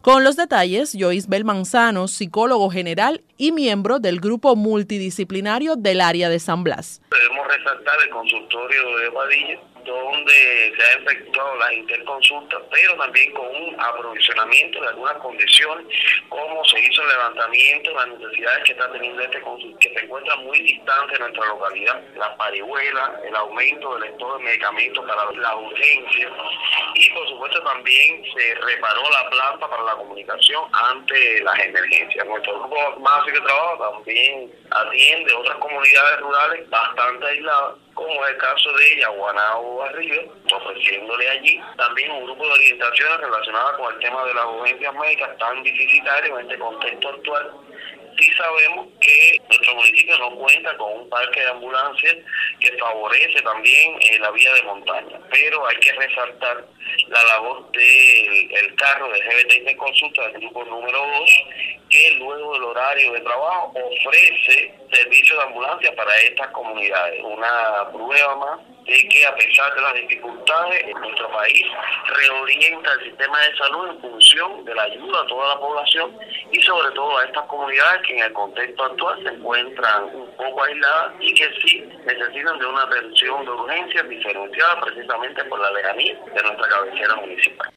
Con los detalles, Joisbel Manzano, psicólogo general y miembro del grupo multidisciplinario del área de San Blas. Debemos resaltar el consultorio de Padilla, donde se ha efectuado las interconsultas, pero también con un aprovisionamiento de algunas condiciones, como se hizo el levantamiento de las necesidades que está teniendo este consultorio, que se encuentra muy distante de nuestra localidad, la parihuela, el aumento del stock de medicamentos para las urgencias, y por supuesto también se reparó la planta para la comunicación ante las emergencias. Nuestro grupo básico de trabajo también atiende otras comunidades rurales bastante aisladas, como es el caso de Yaguanao Arriba, ofreciéndole allí también un grupo de orientaciones relacionadas con el tema de las urgencias médicas tan deficitarias en este contexto actual. Sí sabemos que nuestro municipio no cuenta con un parque de ambulancias que favorece también la vía de montaña, pero hay que resaltar la labor del carro de GBT Interconsulta del grupo número 2, que luego del horario de trabajo ofrece servicio de ambulancia para estas comunidades. Una prueba más de que a pesar de las dificultades en nuestro país reorienta el sistema de salud en función de la ayuda a toda la población y sobre todo a estas comunidades que en el contexto actual se encuentran un poco aisladas y que sí necesitan de una atención de urgencia diferenciada precisamente por la lejanía de nuestra cabecera municipal.